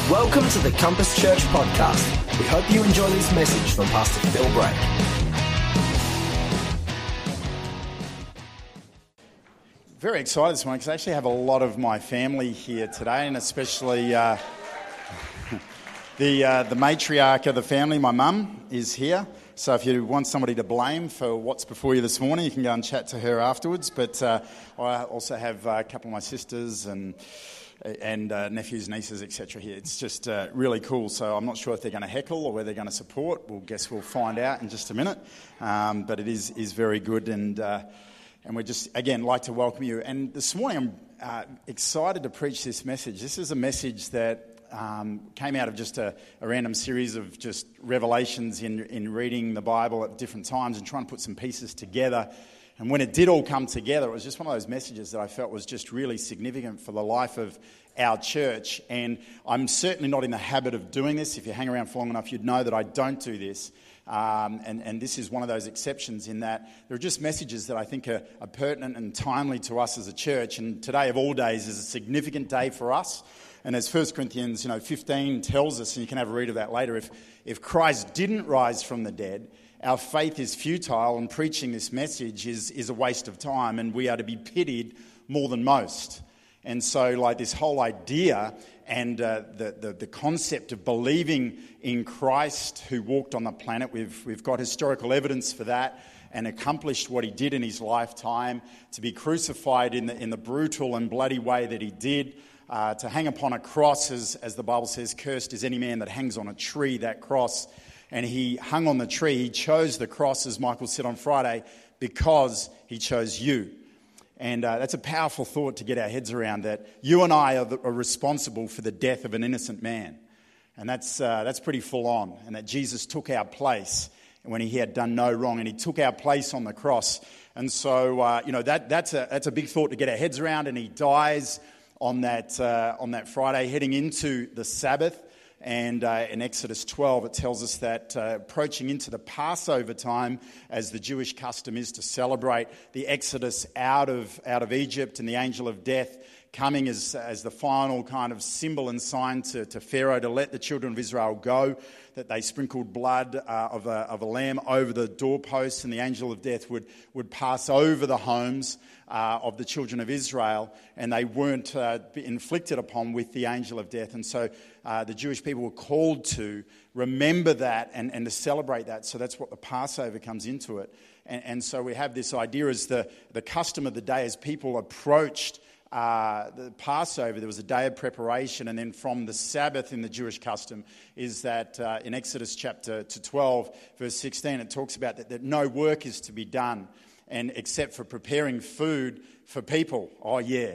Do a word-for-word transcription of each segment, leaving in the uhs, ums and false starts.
Welcome to the Compass Church podcast. We hope you enjoy this message from Pastor Phil Brake. Very excited this morning because I actually have a lot of my family here today, and especially uh, the uh, the matriarch of the family, my mum, is here. So if you want somebody to blame for what's before you this morning, you can go and chat to her afterwards. But uh, I also have a couple of my sisters and and uh, nephews, nieces, et cetera here. It's just uh, really cool. So I'm not sure if they're going to heckle or whether they're going to support. We'll guess we'll find out in just a minute. Um, but it is is very good, and uh, and we just again like to welcome you. And this morning I'm uh, excited to preach this message. This is a message that um, came out of just a, a random series of just revelations in in reading the Bible at different times and trying to put some pieces together. And when it did all come together, it was just one of those messages that I felt was just really significant for the life of our church. And I'm certainly not in the habit of doing this. If you hang around for long enough, you'd know that I don't do this. Um, and, and this is one of those exceptions in that there are just messages that I think are, are pertinent and timely to us as a church. And today of all days is a significant day for us. And as First Corinthians you know, fifteen tells us, and you can have a read of that later, if, if Christ didn't rise from the dead, our faith is futile, and preaching this message is, is a waste of time, and we are to be pitied more than most. And so, like, this whole idea and uh, the, the the concept of believing in Christ who walked on the planet, we've we've got historical evidence for that, and accomplished what he did in his lifetime, to be crucified in the in the brutal and bloody way that he did, uh, to hang upon a cross, as as the Bible says, cursed is any man that hangs on a tree. That cross. And he hung on the tree. He chose the cross, as Michael said on Friday, because he chose you. And uh, that's a powerful thought to get our heads around, that you and I are, the, are responsible for the death of an innocent man. And that's uh, that's pretty full on. And that Jesus took our place when he had done no wrong. And he took our place on the cross. And so, uh, you know, that that's a that's a big thought to get our heads around. And he dies on that uh, on that Friday, heading into the Sabbath. And uh, in Exodus twelve, it tells us that uh, approaching into the Passover time, as the Jewish custom is to celebrate the exodus out of out of Egypt, and the angel of death coming as as the final kind of symbol and sign to, to Pharaoh to let the children of Israel go, that they sprinkled blood uh, of, a, of a lamb over the doorposts, and the angel of death would, would pass over the homes uh, of the children of Israel, and they weren't uh, inflicted upon with the angel of death. And so uh, the Jewish people were called to remember that and, and to celebrate that. So that's what the Passover comes into it. And, and so we have this idea as the, the custom of the day, as people approached Uh, the Passover, there was a day of preparation, and then from the Sabbath in the Jewish custom is that uh, in Exodus chapter twelve, verse sixteen, it talks about that, that no work is to be done, and except for preparing food for people. Oh yeah,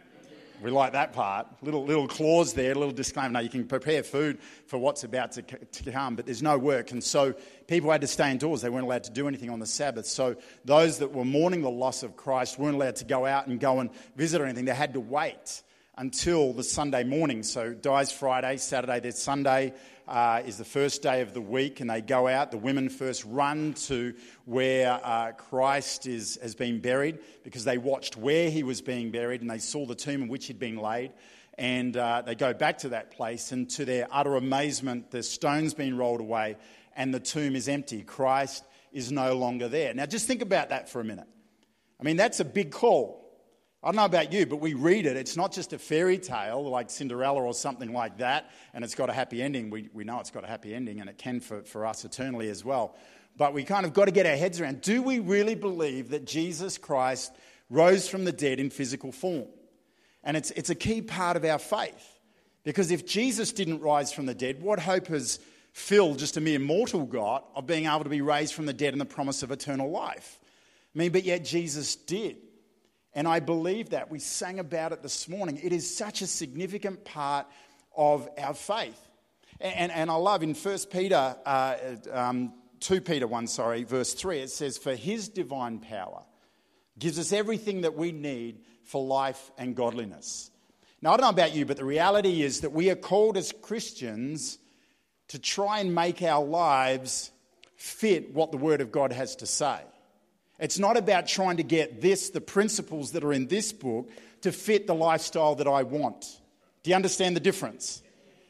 we like that part. Little little clause there, a little disclaimer. No, you can prepare food for what's about to, to come, but there's no work. And so people had to stay indoors. They weren't allowed to do anything on the Sabbath. So those that were mourning the loss of Christ weren't allowed to go out and go and visit or anything. They had to wait until the Sunday morning. So dies Friday, Saturday, there's Sunday uh, is the first day of the week, and they go out. The women first run to where uh, Christ is has been buried, because they watched where he was being buried, and they saw the tomb in which he'd been laid. And uh, they go back to that place, and to their utter amazement, the stone's been rolled away, and the tomb is empty. Christ is no longer there. Now, just think about that for a minute. I mean, that's a big call. I don't know about you, but we read it. It's not just a fairy tale like Cinderella or something like that, and it's got a happy ending. We we know it's got a happy ending, and it can for, for us eternally as well. But we kind of got to get our heads around, do we really believe that Jesus Christ rose from the dead in physical form? And it's it's a key part of our faith. Because if Jesus didn't rise from the dead, what hope has Phil, just a mere mortal, got of being able to be raised from the dead and the promise of eternal life? I mean, but yet Jesus did. And I believe that. We sang about it this morning. It is such a significant part of our faith. And, and, and I love in First Peter, uh, um, two Peter one, sorry, verse three, it says, "For his divine power gives us everything that we need for life and godliness." Now, I don't know about you, but the reality is that we are called as Christians to try and make our lives fit what the Word of God has to say. It's not about trying to get this, the principles that are in this book, to fit the lifestyle that I want. Do you understand the difference?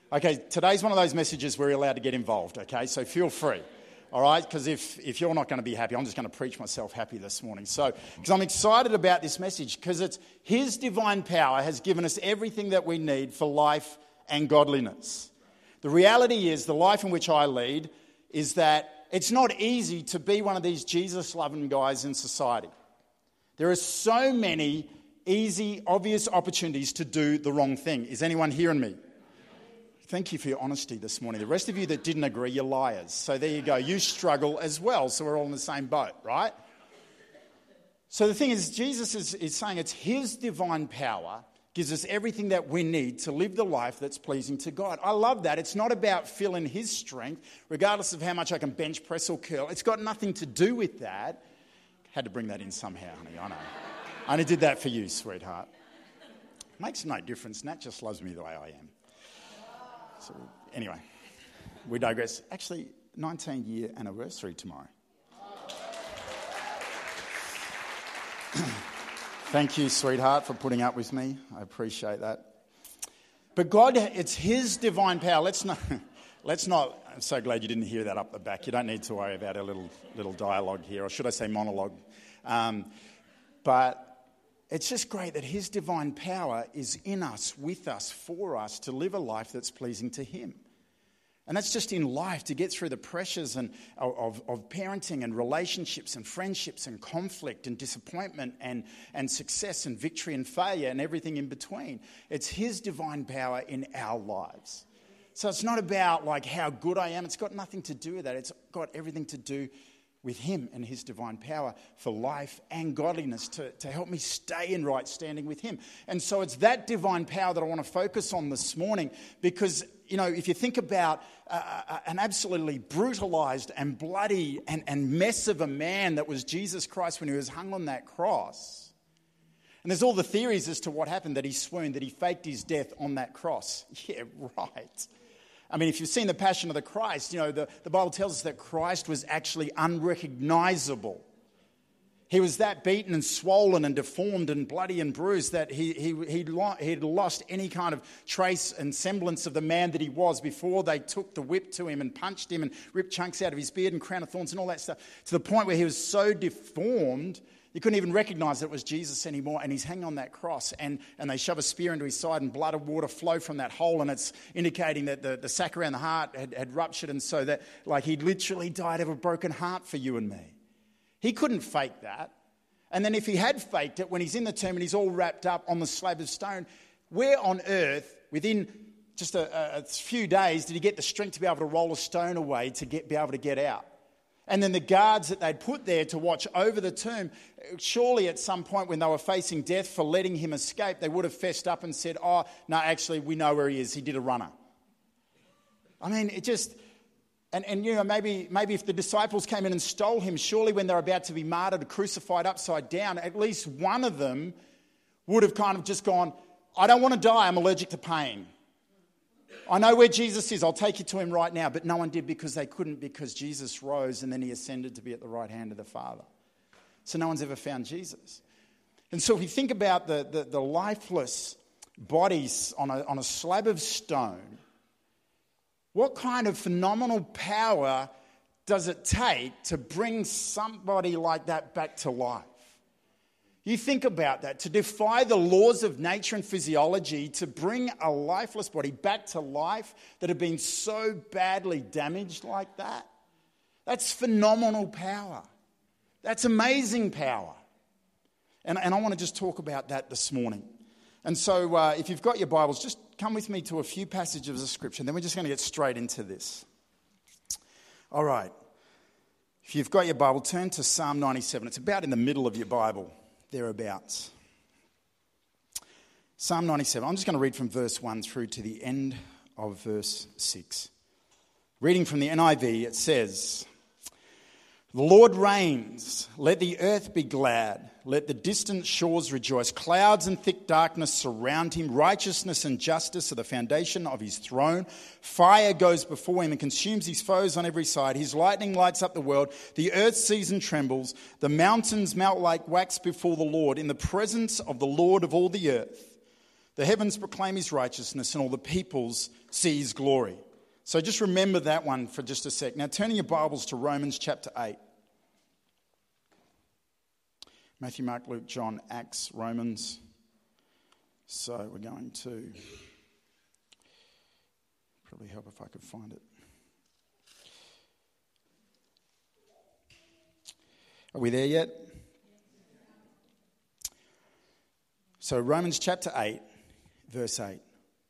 Okay, today's one of those messages where you're allowed to get involved, okay? So feel free, all right? Because if, if you're not going to be happy, I'm just going to preach myself happy this morning. So, because I'm excited about this message, because it's His divine power has given us everything that we need for life and godliness. The reality is, the life in which I lead is that it's not easy to be one of these Jesus-loving guys in society. There are so many easy, obvious opportunities to do the wrong thing. Is anyone hearing me? Thank you for your honesty this morning. The rest of you that didn't agree, you're liars. So there you go. You struggle as well. So we're all in the same boat, right? So the thing is, Jesus is, is saying it's His divine power gives us everything that we need to live the life that's pleasing to God. I love that. It's not about feeling His strength, regardless of how much I can bench press or curl. It's got nothing to do with that. Had to bring that in somehow, honey, I know. I only did that for you, sweetheart. Makes no difference. Nat just loves me the way I am. So anyway, we digress. Actually, nineteen year anniversary tomorrow. Thank you, sweetheart, for putting up with me. I appreciate that. But God, it's His divine power. Let's not, let's not, I'm so glad you didn't hear that up the back. You don't need to worry about a little little dialogue here, or should I say monologue. Um, but it's just great that His divine power is in us, with us, for us, to live a life that's pleasing to Him. And that's just in life, to get through the pressures and of, of parenting and relationships and friendships and conflict and disappointment and, and success and victory and failure and everything in between. It's His divine power in our lives. So it's not about like how good I am. It's got nothing to do with that. It's got everything to do with Him and His divine power for life and godliness to, to help me stay in right standing with Him. And so it's that divine power that I want to focus on this morning because, you know, if you think about uh, an absolutely brutalized and bloody and, and mess of a man that was Jesus Christ when He was hung on that cross. And there's all the theories as to what happened, that He swooned, that He faked His death on that cross. Yeah, right. I mean, if you've seen the Passion of the Christ, you know, the, the Bible tells us that Christ was actually unrecognizable. He was that beaten and swollen and deformed and bloody and bruised that he, he, he'd, lo- he'd lost any kind of trace and semblance of the man that he was before they took the whip to him and punched him and ripped chunks out of his beard and crown of thorns and all that stuff, to the point where he was so deformed you couldn't even recognize that it was Jesus anymore, and He's hanging on that cross, and, and they shove a spear into His side, and blood and water flow from that hole, and it's indicating that the, the sac around the heart had, had ruptured, and so that, like, He literally died of a broken heart for you and me. He couldn't fake that. And then if He had faked it, when He's in the tomb and He's all wrapped up on the slab of stone, where on earth, within just a, a few days, did He get the strength to be able to roll a stone away to get, be able to get out? And then the guards that they'd put there to watch over the tomb, surely at some point when they were facing death for letting Him escape, they would have fessed up and said, oh, no, actually, we know where He is. He did a runner. I mean, it just... And, and you know, maybe maybe if the disciples came in and stole Him, surely when they're about to be martyred, crucified upside down, at least one of them would have kind of just gone, I don't want to die, I'm allergic to pain. I know where Jesus is, I'll take you to Him right now. But no one did, because they couldn't, because Jesus rose and then He ascended to be at the right hand of the Father. So no one's ever found Jesus. And so if you think about the, the, the lifeless bodies on a, on a slab of stone, what kind of phenomenal power does it take to bring somebody like that back to life? You think about that, to defy the laws of nature and physiology, to bring a lifeless body back to life that had been so badly damaged like that. That's phenomenal power. That's amazing power. And, and I want to just talk about that this morning. And so uh, if you've got your Bibles, just come with me to a few passages of Scripture, and then we're just going to get straight into this. All right. If you've got your Bible, turn to Psalm ninety-seven. It's about in the middle of your Bible, thereabouts. Psalm ninety-seven. I'm just going to read from verse one through to the end of verse six. Reading from the N I V, it says, "The Lord reigns, let the earth be glad, let the distant shores rejoice. Clouds and thick darkness surround Him, righteousness and justice are the foundation of His throne. Fire goes before Him and consumes His foes on every side. His lightning lights up the world, the earth sees and trembles. The mountains melt like wax before the Lord, in the presence of the Lord of all the earth. The heavens proclaim his righteousness, and all the peoples see his glory. So just remember that one for just a sec. Now turning your Bibles to Romans chapter eight. Matthew, Mark, Luke, John, Acts, Romans. So we're going to probably help if I could find it. Are we there yet? So Romans chapter eight, verse eight.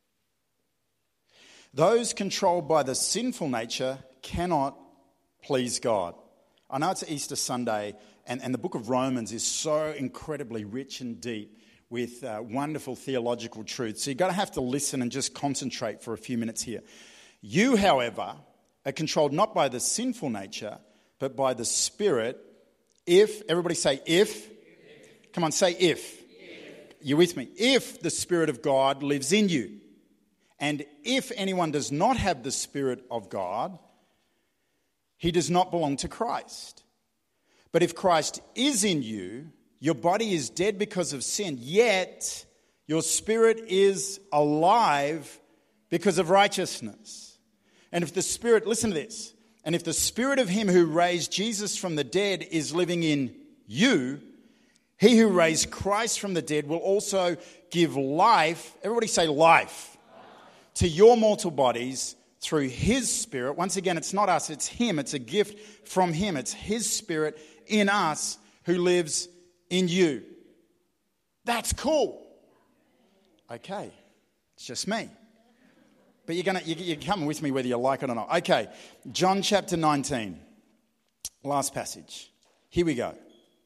Those controlled by the sinful nature cannot please God. I know it's Easter Sunday, and, and the book of Romans is so incredibly rich and deep with uh, wonderful theological truths. So you've got to have to listen and just concentrate for a few minutes here. You, however, are controlled not by the sinful nature, but by the Spirit. If, everybody say if. if. Come on, say if. if. You with me? If the Spirit of God lives in you. And if anyone does not have the Spirit of God, he does not belong to Christ. But if Christ is in you, your body is dead because of sin, yet your spirit is alive because of righteousness. And if the Spirit, listen to this, and if the Spirit of him who raised Jesus from the dead is living in you, he who raised Christ from the dead will also give life, everybody say life, to your mortal bodies through his Spirit. Once again, it's not us, it's him. It's a gift from him. It's his Spirit in us who lives in you. That's cool. Okay, it's just me. But you're gonna, you're coming with me whether you like it or not. Okay, John chapter nineteen, last passage. Here we go.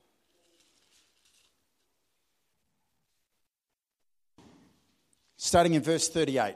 Starting in verse thirty-eight.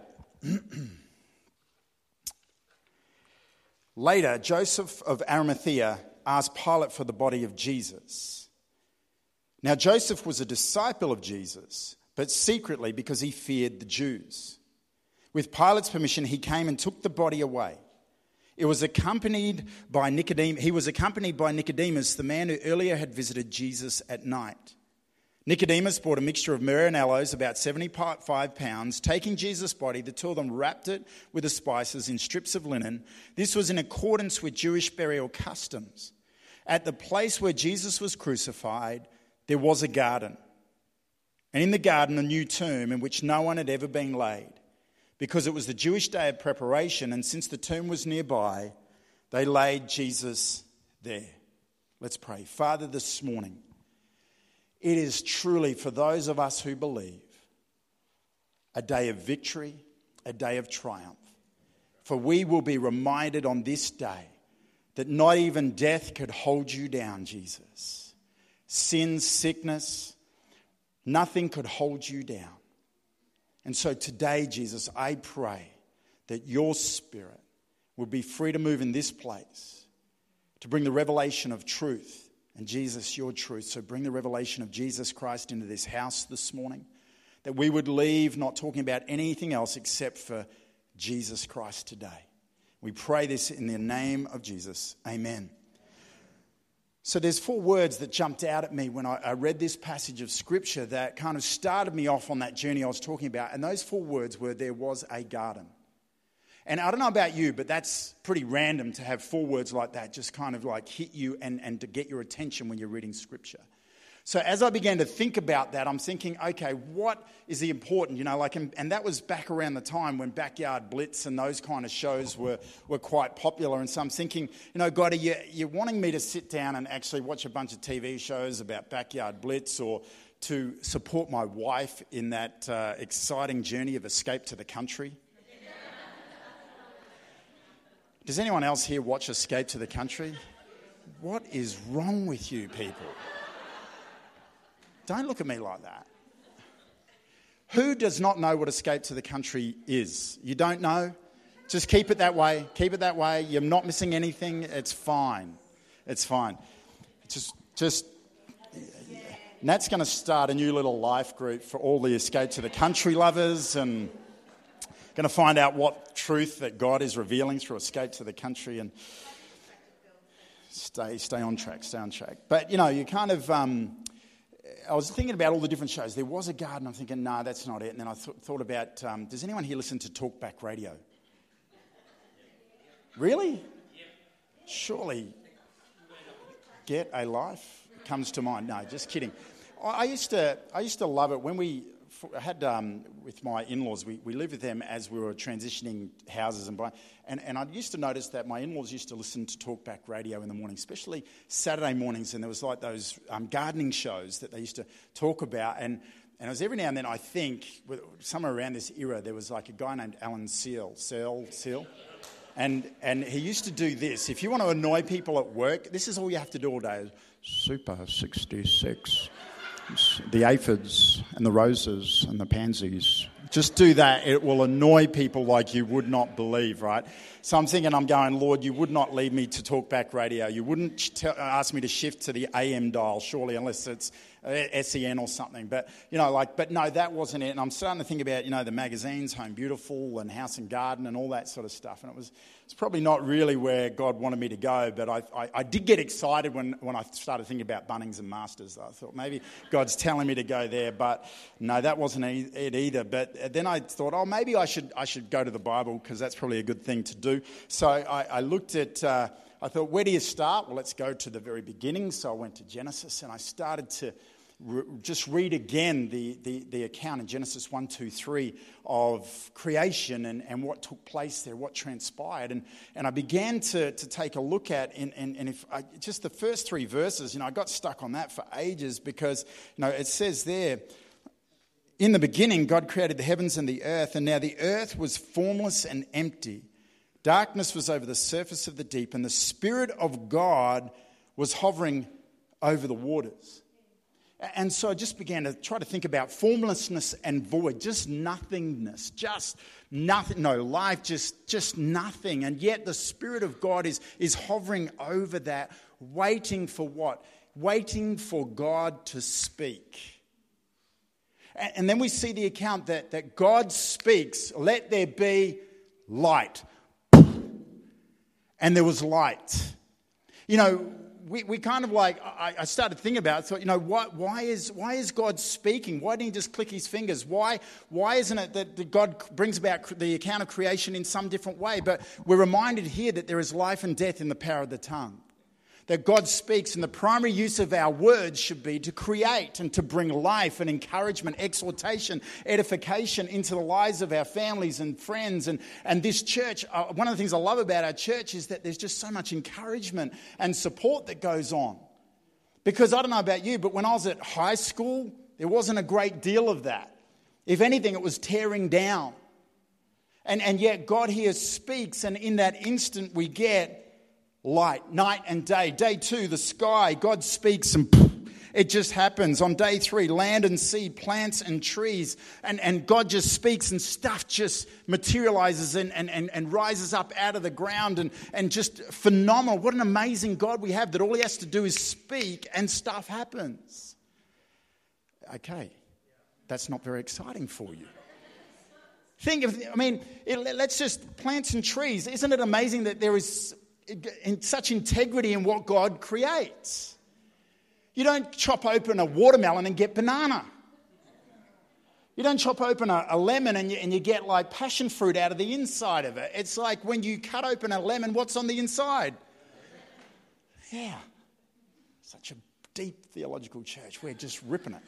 Later, Joseph of Arimathea asked Pilate for the body of Jesus. Now, Joseph was a disciple of Jesus, but secretly because he feared the Jews. With Pilate's permission, he came and took the body away. It was accompanied by Nicodemus. He was accompanied by Nicodemus, the man who earlier had visited Jesus at night. Nicodemus bought a mixture of myrrh and aloes, about seventy-five pounds. Taking Jesus' body, the two of them wrapped it with the spices in strips of linen. This was in accordance with Jewish burial customs. At the place where Jesus was crucified, there was a garden. And in the garden, a new tomb in which no one had ever been laid. Because it was the Jewish day of preparation, and since the tomb was nearby, they laid Jesus there. Let's pray. Father, this morning, it is truly, for those of us who believe, a day of victory, a day of triumph. For we will be reminded on this day that not even death could hold you down, Jesus. Sin, sickness, nothing could hold you down. And so today, Jesus, I pray that your Spirit will be free to move in this place, to bring the revelation of truth. And Jesus, your truth. So bring the revelation of Jesus Christ into this house this morning. That we would leave not talking about anything else except for Jesus Christ today. We pray this in the name of Jesus. Amen. So there's four words that jumped out at me when I, I read this passage of Scripture that kind of started me off on that journey I was talking about. And those four words were, there was a garden. And I don't know about you, but that's pretty random to have four words like that just kind of like hit you and, and to get your attention when you're reading Scripture. So as I began to think about that, I'm thinking, okay, what is the important, you know, like, and, and that was back around the time when Backyard Blitz and those kind of shows were, were quite popular. And so I'm thinking, you know, God, are you, you're wanting me to sit down and actually watch a bunch of T V shows about Backyard Blitz or to support my wife in that uh, exciting journey of escape to the country? Does anyone else here watch Escape to the Country? What is wrong with you people? Don't look at me like that. Who does not know what Escape to the Country is? You don't know? Just keep it that way. Keep it that way. You're not missing anything. It's fine. It's fine. Just, just. Nat's going to start a new little life group for all the Escape to the Country lovers and going to find out what truth that God is revealing through Escape to the Country and stay stay on track, stay on track. But, you know, you kind of, um, I was thinking about all the different shows. There was a garden. I'm thinking, no, nah, that's not it. And then I th- thought about, um, does anyone here listen to Talkback Radio? Really? Surely, Get a Life comes to mind. No, just kidding. I, I used to, I used to love it when we had um, with my in-laws. We, we lived with them as we were transitioning houses and buying. And, and I used to notice that my in-laws used to listen to Talkback Radio in the morning, especially Saturday mornings. And there was like those um, gardening shows that they used to talk about. And, and it was every now and then, I think, somewhere around this era, there was like a guy named Alan Seal. Seal? Seal? And, and he used to do this. If you want to annoy people at work, this is all you have to do all day. Super sixty-six. The aphids and the roses and the pansies. Just do that. It will annoy people like you would not believe, right? So I'm thinking, I'm going, Lord, you would not lead me to Talkback Radio. You wouldn't t- ask me to shift to the A M dial, surely, unless it's S E N or something. But, you know, like, but no, that wasn't it. And I'm starting to think about, you know, the magazines, Home Beautiful and House and Garden and all that sort of stuff. And it was it's probably not really where God wanted me to go. But I, I, I did get excited when, when I started thinking about Bunnings and Masters. I thought maybe God's telling me to go there. But no, that wasn't it either. But then I thought, oh, maybe I should I should go to the Bible, because that's probably a good thing to do. So I, I looked at, uh, I thought, where do you start? Well, let's go to the very beginning. So I went to Genesis and I started to re- just read again the, the, the account in Genesis one, two, three of creation and, and what took place there, what transpired. And, and I began to, to take a look at, and, and, and if I, just the first three verses, you know, I got stuck on that for ages, because, you know, it says there, in the beginning, God created the heavens and the earth, and now the earth was formless and empty. Darkness was over the surface of the deep, and the Spirit of God was hovering over the waters. And so I just began to try to think about formlessness and void, just nothingness, just nothing, no life, just, just nothing. And yet the Spirit of God is, is hovering over that, waiting for what? Waiting for God to speak. And then we see the account that, that God speaks, let there be light. And there was light. You know, we, we kind of like, I, I started thinking about it, thought, you know, why, why is why is God speaking? Why didn't he just click his fingers? Why, why isn't it that, that God brings about the account of creation in some different way? But we're reminded here that there is life and death in the power of the tongue. That God speaks, and the primary use of our words should be to create and to bring life and encouragement, exhortation, edification into the lives of our families and friends. And, and this church, uh, one of the things I love about our church is that there's just so much encouragement and support that goes on. Because I don't know about you, but when I was at high school, there wasn't a great deal of that. If anything, it was tearing down. And, and yet God here speaks, and in that instant we get light, night and day. Day two, the sky, God speaks and poof, it just happens. On day three, land and sea, plants and trees. And, and God just speaks and stuff just materializes and, and, and, and rises up out of the ground. And, and just phenomenal. What an amazing God we have, that all he has to do is speak and stuff happens. Okay, that's not very exciting for you. Think of, I mean, it, let's just, plants and trees. Isn't it amazing that there is in such integrity in what God creates? You don't chop open a watermelon and get banana. You don't chop open a, a lemon and you, and you get like passion fruit out of the inside of it. It's like when you cut open a lemon, what's on the inside? Yeah. Such a deep theological church. We're just ripping it.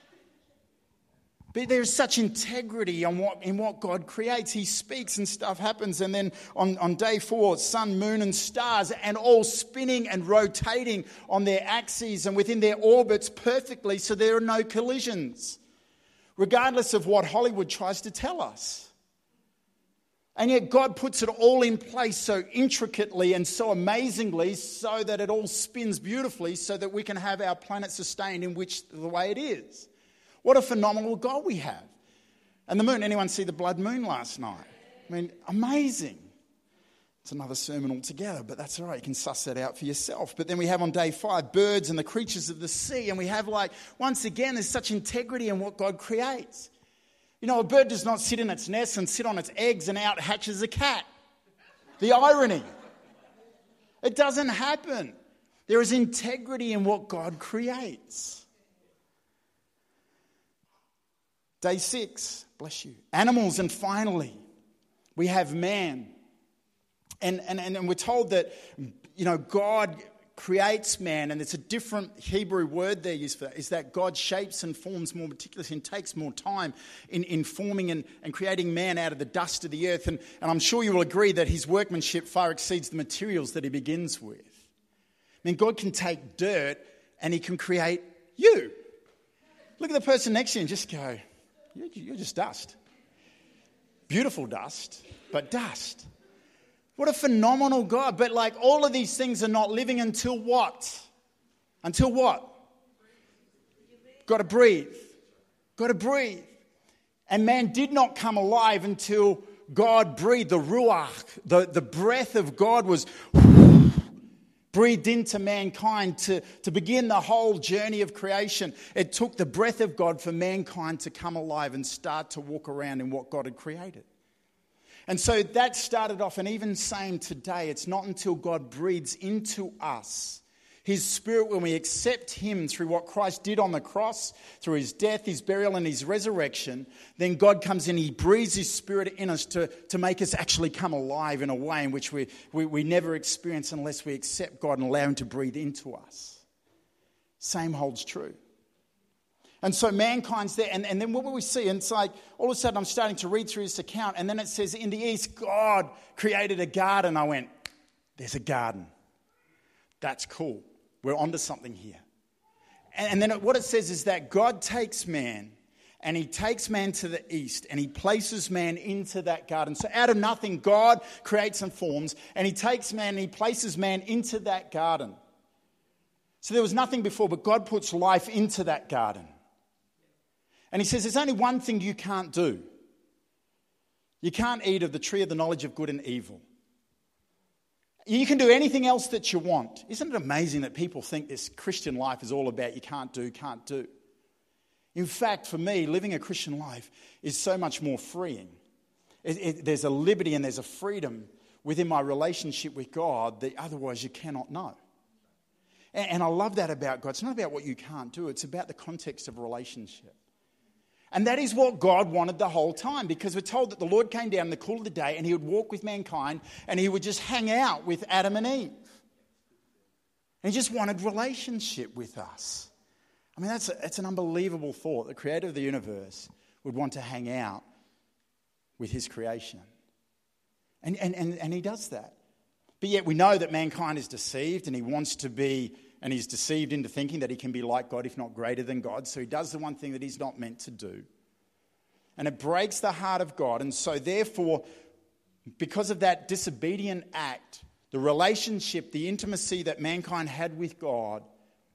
But there's such integrity on what, in what God creates. He speaks and stuff happens. And then on, on day four, sun, moon and stars, and all spinning and rotating on their axes and within their orbits perfectly, so there are no collisions, regardless of what Hollywood tries to tell us. And yet God puts it all in place so intricately and so amazingly, so that it all spins beautifully, so that we can have our planet sustained in which the way it is. What a phenomenal God we have. And the moon, anyone see the blood moon last night? I mean, amazing. It's another sermon altogether, but that's all right. You can suss that out for yourself. But then we have on day five, birds and the creatures of the sea. And we have like, once again, there's such integrity in what God creates. You know, a bird does not sit in its nest and sit on its eggs and out hatches a cat. The irony. It doesn't happen. There is integrity in what God creates. Day six, bless you, animals, and finally, we have man. And, and, and we're told that, you know, God creates man, and it's a different Hebrew word there used for that, is that God shapes and forms more meticulously and takes more time in, in forming and, and creating man out of the dust of the earth. And, and I'm sure you will agree that his workmanship far exceeds the materials that he begins with. I mean, God can take dirt and he can create you. Look at the person next to you and just go, you're, you're just dust. Beautiful dust, but dust. What a phenomenal God. But like all of these things are not living until what? Until what? Got to breathe. Got to breathe. And man did not come alive until God breathed. The ruach, the, the breath of God was breathed into mankind to, to begin the whole journey of creation. It took the breath of God for mankind to come alive and start to walk around in what God had created. And so that started off, and even same today, it's not until God breathes into us his spirit, when we accept him through what Christ did on the cross, through his death, his burial, and his resurrection, then God comes in, he breathes his spirit in us to, to make us actually come alive in a way in which we, we, we never experience unless we accept God and allow him to breathe into us. Same holds true. And so mankind's there. And, and then what will we see? And it's like, all of a sudden I'm starting to read through this account. And then it says, in the east, God created a garden. I went, there's a garden. That's cool. We're onto something here. And, and then it, what it says is that God takes man, and he takes man to the east, and he places man into that garden. So out of nothing, God creates and forms, and he takes man and he places man into that garden. So there was nothing before, but God puts life into that garden. And he says, there's only one thing you can't do. You can't eat of the tree of the knowledge of good and evil. You can do anything else that you want. Isn't it amazing that people think this Christian life is all about you can't do, can't do? In fact, for me, living a Christian life is so much more freeing. It, it, there's a liberty and there's a freedom within my relationship with God that otherwise you cannot know. And, and I love that about God. It's not about what you can't do. It's about the context of relationship. And that is what God wanted the whole time, because we're told that the Lord came down in the cool of the day and he would walk with mankind and he would just hang out with Adam and Eve. And he just wanted relationship with us. I mean, that's, a, that's an unbelievable thought. The creator of the universe would want to hang out with his creation. And, and, and, and he does that. But yet we know that mankind is deceived and he wants to be, and he's deceived into thinking that he can be like God, if not greater than God. So he does the one thing that he's not meant to do. And it breaks the heart of God. And so therefore, because of that disobedient act, the relationship, the intimacy that mankind had with God,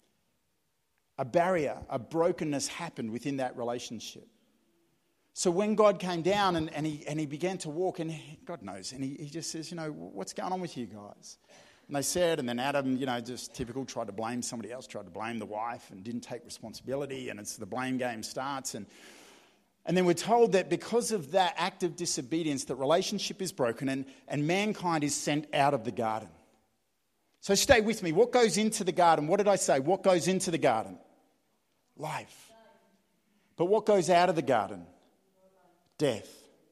a barrier, a brokenness happened within that relationship. So when God came down and, and, he, and he began to walk, and he, God knows, and he, he just says, you know, what's going on with you guys? And they said, and then Adam, you know, just typical, tried to blame somebody else, tried to blame the wife and didn't take responsibility, and it's the blame game starts. And, and then we're told that because of that act of disobedience, that relationship is broken and, and mankind is sent out of the garden. So stay with me. What goes into the garden? What did I say? What goes into the garden? Life. But what goes out of the garden? Death.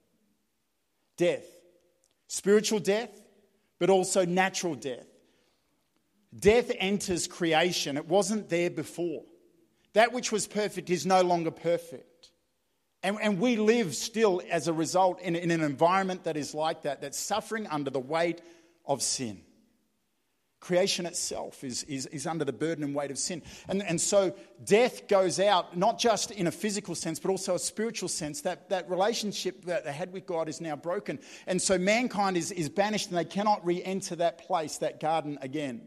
Death. Spiritual death, but also natural death. Death enters creation. It wasn't there before. That which was perfect is no longer perfect. And, and we live still as a result in, in an environment that is like that, that's suffering under the weight of sin. Creation itself is, is, is under the burden and weight of sin. And, and so death goes out, not just in a physical sense, but also a spiritual sense. That, that relationship that they had with God is now broken. And so mankind is, is banished and they cannot re-enter that place, that garden again.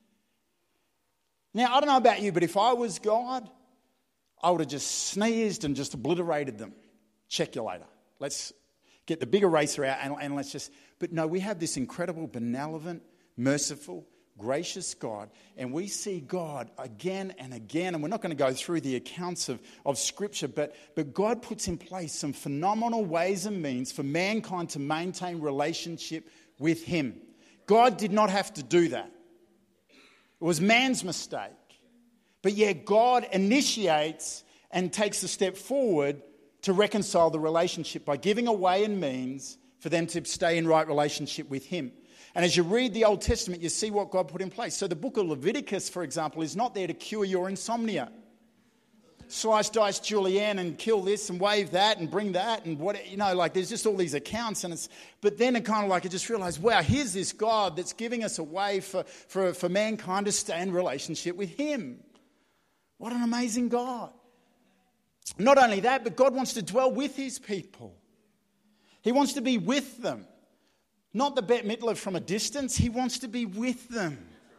Now, I don't know about you, but if I was God, I would have just sneezed and just obliterated them. Check you later. Let's get the big eraser out and, and let's just... But no, we have this incredible, benevolent, merciful, gracious God, and we see God again and again, and we're not going to go through the accounts of, of Scripture, but, but God puts in place some phenomenal ways and means for mankind to maintain relationship with Him. God did not have to do that. It was man's mistake. But yet God initiates and takes a step forward to reconcile the relationship by giving a way and means for them to stay in right relationship with him. And as you read the Old Testament, you see what God put in place. So the book of Leviticus, for example, is not there to cure your insomnia. Slice, dice, julienne, and kill this and wave that and bring that and what, you know, like there's just all these accounts. And it's, but then it kind of like I just realized, wow, here's this God that's giving us a way for, for, for mankind to stay in relationship with him. What an amazing God. Not only that, but God wants to dwell with his people. He wants to be with them. Not the Bette Midler from a distance. He wants to be with them.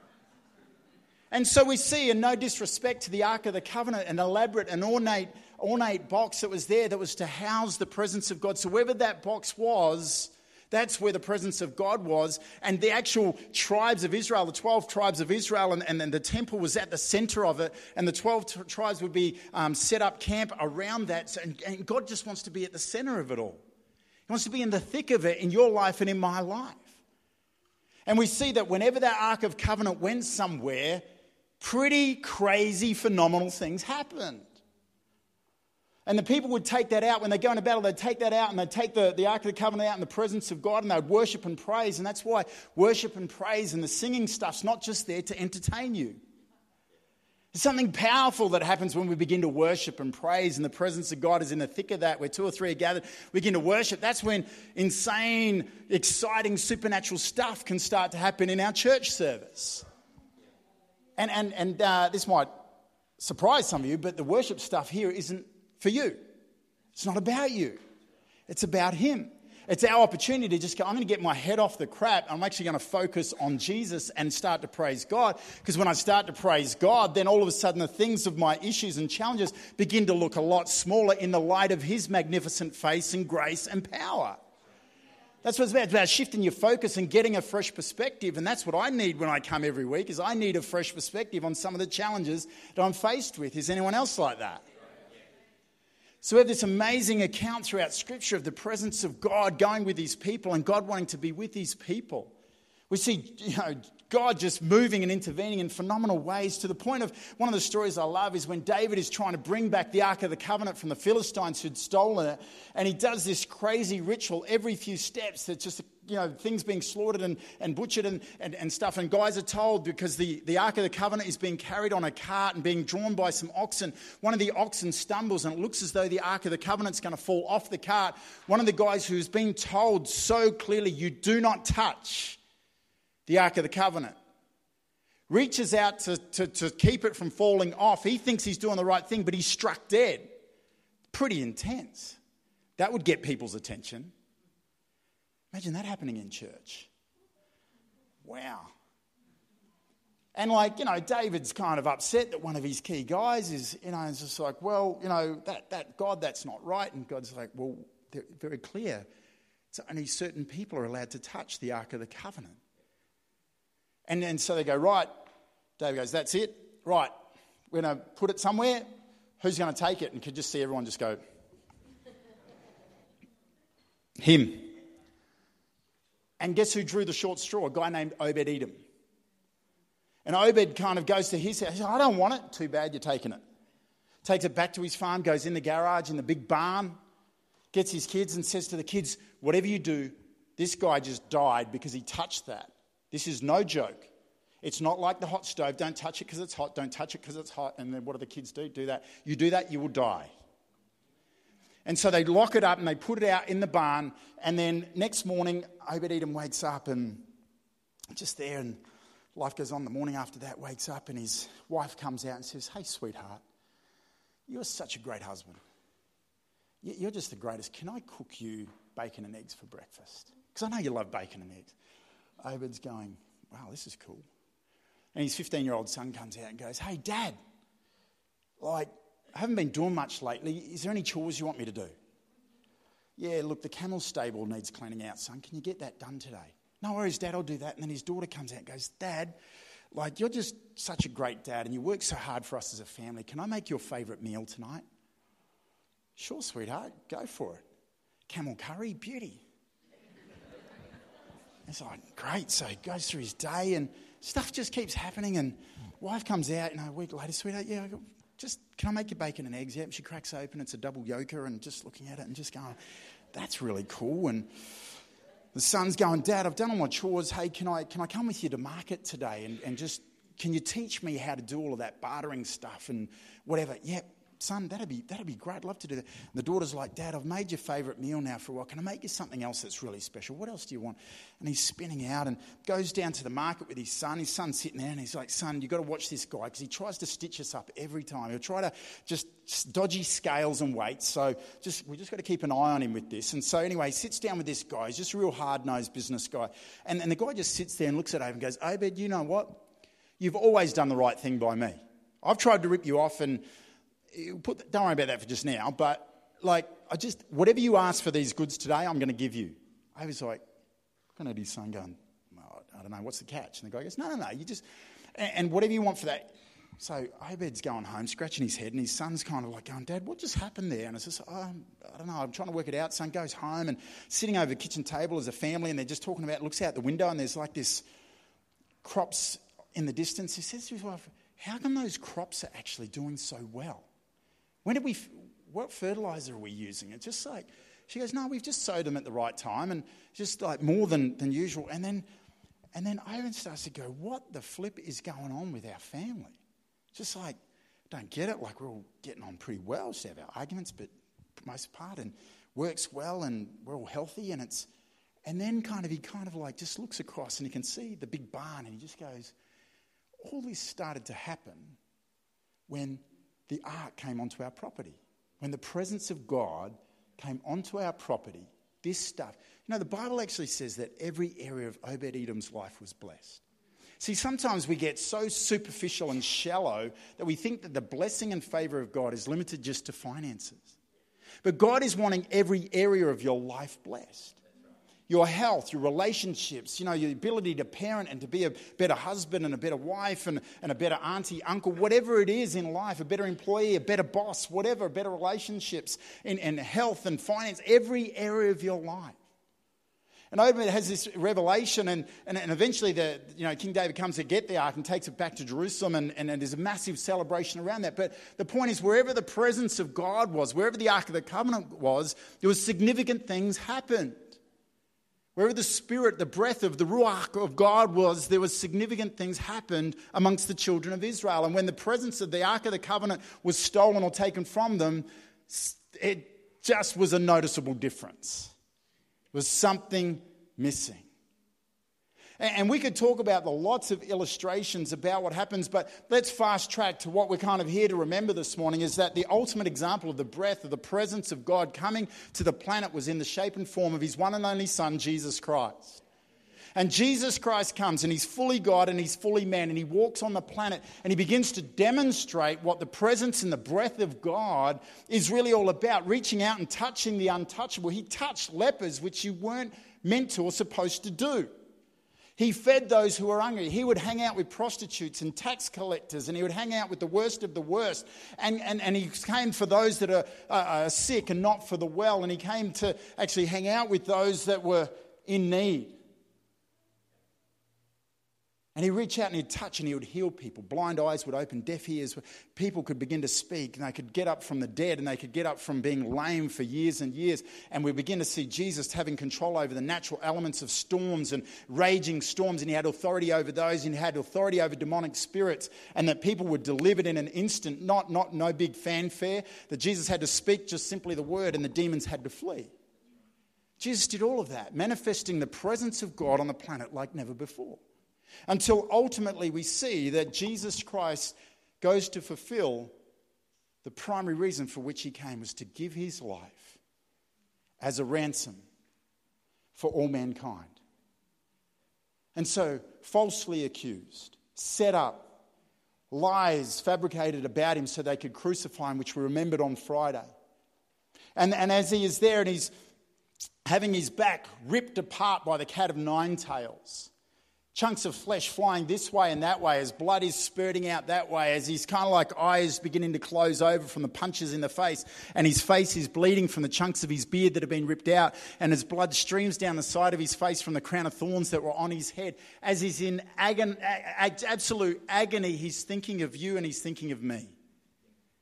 And so we see, and no disrespect to the Ark of the Covenant, an elaborate and ornate, ornate box that was there that was to house the presence of God. So wherever that box was, that's where the presence of God was. And the actual tribes of Israel, the twelve tribes of Israel, and, and, and the temple was at the center of it. And the twelve t- tribes would be um, set up camp around that. So, and, and God just wants to be at the center of it all. He wants to be in the thick of it in your life and in my life. And we see that whenever that Ark of Covenant went somewhere, pretty crazy, phenomenal things happened. And the people would take that out when they go into battle. They'd take that out and they'd take the, the Ark of the Covenant out in the presence of God and they'd worship and praise. And that's why worship and praise and the singing stuff's not just there to entertain you. There's something powerful that happens when we begin to worship and praise and the presence of God is in the thick of that, where two or three are gathered, we begin to worship. That's when insane, exciting, supernatural stuff can start to happen in our church service. And and and uh, this might surprise some of you, but the worship stuff here isn't for you. It's not about you. It's about him. It's our opportunity to just go, I'm going to get my head off the crap. I'm actually going to focus on Jesus and start to praise God. Because when I start to praise God, then all of a sudden the things of my issues and challenges begin to look a lot smaller in the light of his magnificent face and grace and power. That's what it's about. It's about shifting your focus and getting a fresh perspective. And that's what I need when I come every week, is I need a fresh perspective on some of the challenges that I'm faced with. Is anyone else like that? So we have this amazing account throughout Scripture of the presence of God going with his people and God wanting to be with his people. We see, you know, God just moving and intervening in phenomenal ways, to the point of, one of the stories I love is when David is trying to bring back the Ark of the Covenant from the Philistines who'd stolen it, and he does this crazy ritual every few steps that's just, you know, things being slaughtered and, and butchered and, and, and stuff. And guys are told, because the, the Ark of the Covenant is being carried on a cart and being drawn by some oxen, one of the oxen stumbles and it looks as though the Ark of the Covenant's going to fall off the cart. One of the guys who's been told so clearly, you do not touch the Ark of the Covenant, reaches out to, to, to keep it from falling off. He thinks he's doing the right thing, but he's struck dead. Pretty intense. That would get people's attention. Imagine that happening in church. Wow. And like, you know, David's kind of upset that one of his key guys is, you know, it's just like, well, you know, that, that God, that's not right. And God's like, well, they're very clear. It's only certain people are allowed to touch the Ark of the Covenant. And then so they go, right, David goes, that's it, right, we're going to put it somewhere, who's going to take it? And could just see everyone just go, him. And guess who drew the short straw? A guy named Obed-Edom. And Obed kind of goes to his house, he says, I don't want it, too bad you're taking it. Takes it back to his farm, goes in the garage, in the big barn, gets his kids and says to the kids, whatever you do, this guy just died because he touched that. This is no joke. It's not like the hot stove. Don't touch it because it's hot. Don't touch it because it's hot. And then what do the kids do? Do that. You do that, you will die. And so they lock it up and they put it out in the barn. And then next morning, Obed-Edom wakes up and just there, and life goes on. The morning after that, wakes up and his wife comes out and says, hey, sweetheart, you're such a great husband. You're just the greatest. Can I cook you bacon and eggs for breakfast? Because I know you love bacon and eggs. Obed's going, wow, this is cool. And his fifteen-year-old son comes out and goes, hey, Dad, like, I haven't been doing much lately. Is there any chores you want me to do? Yeah, look, the camel stable needs cleaning out, son. Can you get that done today? No worries, Dad, I'll do that. And then his daughter comes out and goes, Dad, like, you're just such a great dad and you work so hard for us as a family. Can I make your favourite meal tonight? Sure, sweetheart, go for it. Camel curry, beauty. It's like, great. So he goes through his day and stuff just keeps happening, and wife comes out, you know, a week later, sweetheart, yeah, I got just, can I make you bacon and eggs? Yep. She cracks open, it's a double yolker, and just looking at it and just going, that's really cool. And the son's going, Dad, I've done all my chores. Hey, can I can I come with you to market today and, and just, can you teach me how to do all of that bartering stuff and whatever? Yep. Son, that'd be that'd be great. I'd love to do that. And the daughter's like, Dad, I've made your favourite meal now for a while. Can I make you something else that's really special? What else do you want? And he's spinning out and goes down to the market with his son. His son's sitting there and he's like, son, you've got to watch this guy because he tries to stitch us up every time. He'll try to just dodgy scales and weights. So just we just got to keep an eye on him with this. And so anyway, he sits down with this guy. He's just a real hard-nosed business guy. And, and the guy just sits there and looks at Obed and goes, Obed, you know what? You've always done the right thing by me. I've tried to rip you off and Put, don't worry about that for just now, but like, I just, whatever you ask for these goods today, I'm going to give you. I was like, looking at his son going, well, I don't know, what's the catch? And the guy goes, no, no, no, you just, and, and whatever you want for that. So Obed's going home, scratching his head, and his son's kind of like going, Dad, what just happened there? And it's just, oh, I don't know, I'm trying to work it out. Son goes home and sitting over the kitchen table as a family, and they're just talking about, looks out the window, and there's like this crops in the distance. He says to his wife, how come those crops are actually doing so well? When did we, what fertilizer are we using? It's just like, she goes, no, we've just sowed them at the right time and just like more than, than usual. And then, and then Owen starts to go, what the flip is going on with our family? Just like, don't get it. Like we're all getting on pretty well. Just have our arguments, but for the most part, and works well and we're all healthy. And it's, and then kind of, he kind of like just looks across and he can see the big barn and he just goes, all this started to happen when the ark came onto our property. When the presence of God came onto our property, this stuff. You know, the Bible actually says that every area of Obed-Edom's life was blessed. See, sometimes we get so superficial and shallow that we think that the blessing and favour of God is limited just to finances. But God is wanting every area of your life blessed. Your health, your relationships, you know, your ability to parent and to be a better husband and a better wife and, and a better auntie, uncle, whatever it is in life, a better employee, a better boss, whatever, better relationships and, and health and finance, every area of your life. And Obed has this revelation and, and, and eventually the you know King David comes to get the ark and takes it back to Jerusalem and, and, and there's a massive celebration around that. But the point is wherever the presence of God was, wherever the Ark of the Covenant was, there was significant things happened. Wherever the spirit, the breath of the Ruach of God was, there was significant things happened amongst the children of Israel. And when the presence of the Ark of the Covenant was stolen or taken from them, it just was a noticeable difference. There was something missing. And we could talk about the lots of illustrations about what happens, but let's fast track to what we're kind of here to remember this morning is that the ultimate example of the breath of the presence of God coming to the planet was in the shape and form of his one and only Son, Jesus Christ. And Jesus Christ comes and he's fully God and he's fully man and he walks on the planet and he begins to demonstrate what the presence and the breath of God is really all about, reaching out and touching the untouchable. He touched lepers, which you weren't meant to or supposed to do. He fed those who were hungry. He would hang out with prostitutes and tax collectors, and he would hang out with the worst of the worst. And, and, and he came for those that are, uh, are sick and not for the well. And he came to actually hang out with those that were in need. And he'd reach out and he'd touch and he would heal people. Blind eyes would open, deaf ears. People could begin to speak and they could get up from the dead and they could get up from being lame for years and years. And we begin to see Jesus having control over the natural elements of storms and raging storms. And he had authority over those and he had authority over demonic spirits. And that people were delivered in an instant, not, not no big fanfare. That Jesus had to speak just simply the word and the demons had to flee. Jesus did all of that, manifesting the presence of God on the planet like never before. Until ultimately we see that Jesus Christ goes to fulfill the primary reason for which he came, was to give his life as a ransom for all mankind. And so, falsely accused, set up, lies fabricated about him so they could crucify him, which we remembered on Friday. And, and as he is there and he's having his back ripped apart by the cat of nine tails, chunks of flesh flying this way and that way as blood is spurting out that way, as his kind of like eyes beginning to close over from the punches in the face, and his face is bleeding from the chunks of his beard that have been ripped out, and as blood streams down the side of his face from the crown of thorns that were on his head. As he's in agon- absolute agony, he's thinking of you and he's thinking of me.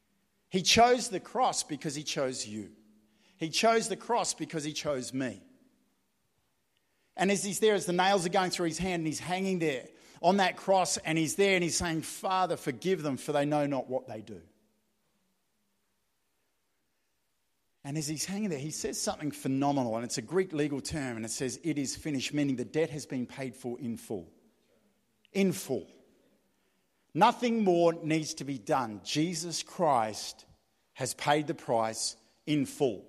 He chose the cross because he chose you. He chose the cross because he chose me. And as he's there, as the nails are going through his hand and he's hanging there on that cross and he's there and he's saying, Father, forgive them for they know not what they do. And as he's hanging there, he says something phenomenal, and it's a Greek legal term, and it says, it is finished, meaning the debt has been paid for in full. In full. Nothing more needs to be done. Jesus Christ has paid the price in full.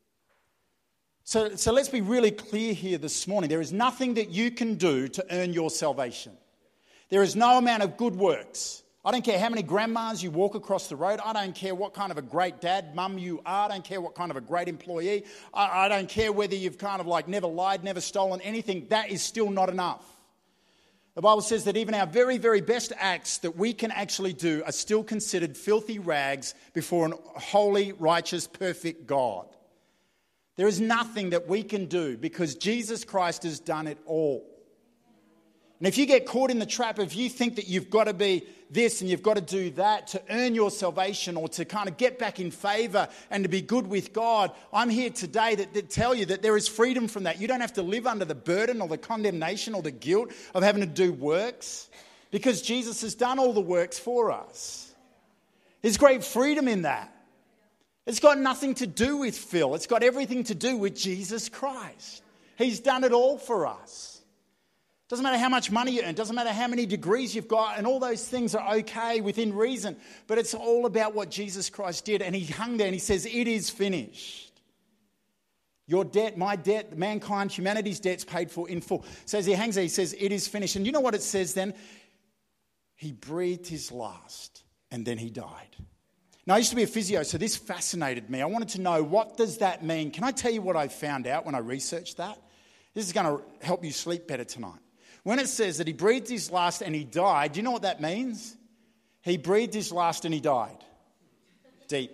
So, so let's be really clear here this morning. There is nothing that you can do to earn your salvation. There is no amount of good works. I don't care how many grandmas you walk across the road. I don't care what kind of a great dad, mum you are. I don't care what kind of a great employee. I, I don't care whether you've kind of like never lied, never stolen anything. That is still not enough. The Bible says that even our very, very best acts that we can actually do are still considered filthy rags before an holy, righteous, perfect God. There is nothing that we can do because Jesus Christ has done it all. And if you get caught in the trap, if you think that you've got to be this and you've got to do that to earn your salvation or to kind of get back in favor and to be good with God, I'm here today that, that tell you that there is freedom from that. You don't have to live under the burden or the condemnation or the guilt of having to do works because Jesus has done all the works for us. There's great freedom in that. It's got nothing to do with Phil. It's got everything to do with Jesus Christ. He's done it all for us. Doesn't matter how much money you earn. Doesn't matter how many degrees you've got. And all those things are okay within reason. But it's all about what Jesus Christ did. And he hung there and he says, it is finished. Your debt, my debt, mankind, humanity's debt's paid for in full. So as he hangs there, he says, it is finished. And you know what it says then? He breathed his last and then he died. Now, I used to be a physio, so this fascinated me. I wanted to know, what does that mean? Can I tell you what I found out when I researched that? This is going to help you sleep better tonight. When it says that he breathed his last and he died, do you know what that means? He breathed his last and he died. Deep.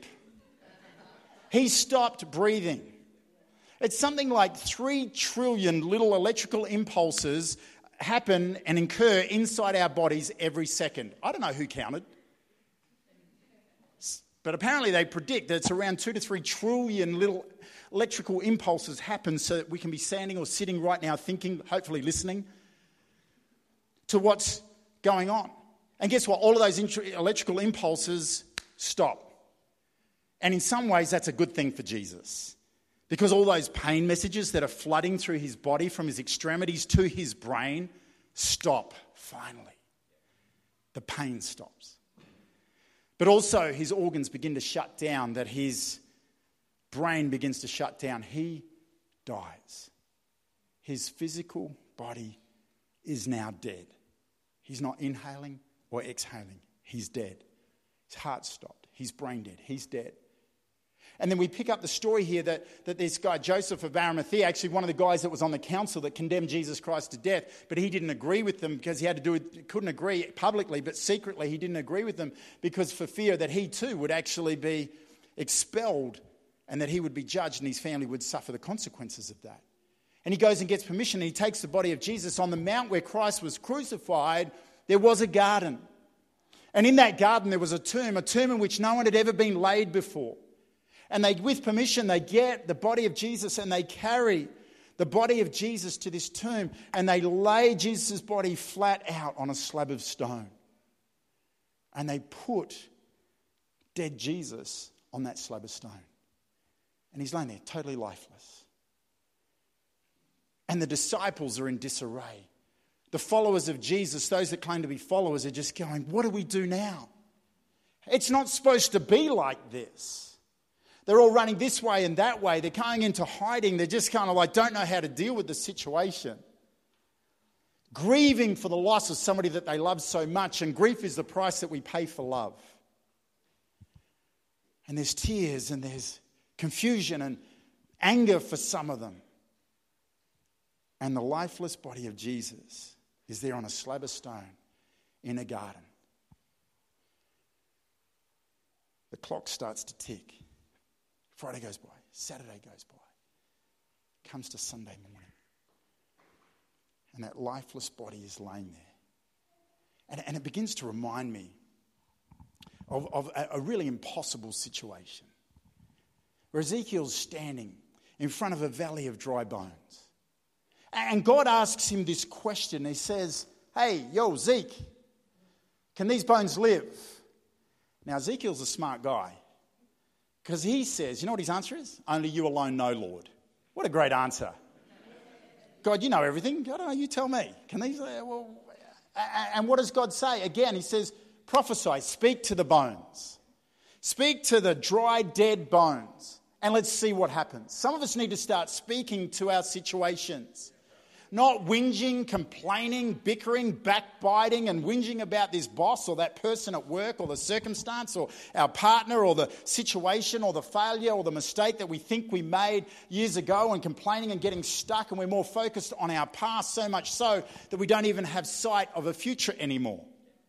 He stopped breathing. It's something like three trillion little electrical impulses happen and incur inside our bodies every second. I don't know who counted. But apparently they predict that it's around two to three trillion little electrical impulses happen so that we can be standing or sitting right now thinking, hopefully listening to what's going on. And guess what? All of those electrical impulses stop. And in some ways, that's a good thing for Jesus. Because all those pain messages that are flooding through his body from his extremities to his brain stop, finally. The pain stops. But also his organs begin to shut down, that his brain begins to shut down. He dies. His physical body is now dead. He's not inhaling or exhaling. He's dead. His heart stopped. He's brain dead. He's dead. And then we pick up the story here that, that this guy, Joseph of Arimathea, actually one of the guys that was on the council that condemned Jesus Christ to death, but he didn't agree with them because he had to do it, couldn't agree publicly, but secretly he didn't agree with them because for fear that he too would actually be expelled and that he would be judged and his family would suffer the consequences of that. And he goes and gets permission and he takes the body of Jesus on the mount where Christ was crucified. There was a garden. And in that garden there was a tomb, a tomb in which no one had ever been laid before. And they, with permission, they get the body of Jesus and they carry the body of Jesus to this tomb and they lay Jesus' body flat out on a slab of stone. And they put dead Jesus on that slab of stone. And he's laying there, totally lifeless. And the disciples are in disarray. The followers of Jesus, those that claim to be followers, are just going, what do we do now? It's not supposed to be like this. They're all running this way and that way. They're going into hiding. They're just kind of like, don't know how to deal with the situation. Grieving for the loss of somebody that they love so much. And grief is the price that we pay for love. And there's tears and there's confusion and anger for some of them. And the lifeless body of Jesus is there on a slab of stone in a garden. The clock starts to tick. Friday goes by. Saturday goes by. Comes to Sunday morning. And that lifeless body is laying there. And, and it begins to remind me of, of a, a really impossible situation, where Ezekiel's standing in front of a valley of dry bones. And God asks him this question. He says, hey, yo, Zeke, can these bones live? Now, Ezekiel's a smart guy, because he says, you know what his answer is? Only you alone know, Lord. What a great answer. God, you know everything. I don't know, you tell me. Can these, uh, well, and what does God say? Again, he says, prophesy, speak to the bones. Speak to the dry, dead bones, and let's see what happens. Some of us need to start speaking to our situations. Not whinging, complaining, bickering, backbiting, and whinging about this boss or that person at work or the circumstance or our partner or the situation or the failure or the mistake that we think we made years ago, and complaining and getting stuck, and we're more focused on our past, so much so that we don't even have sight of a future anymore.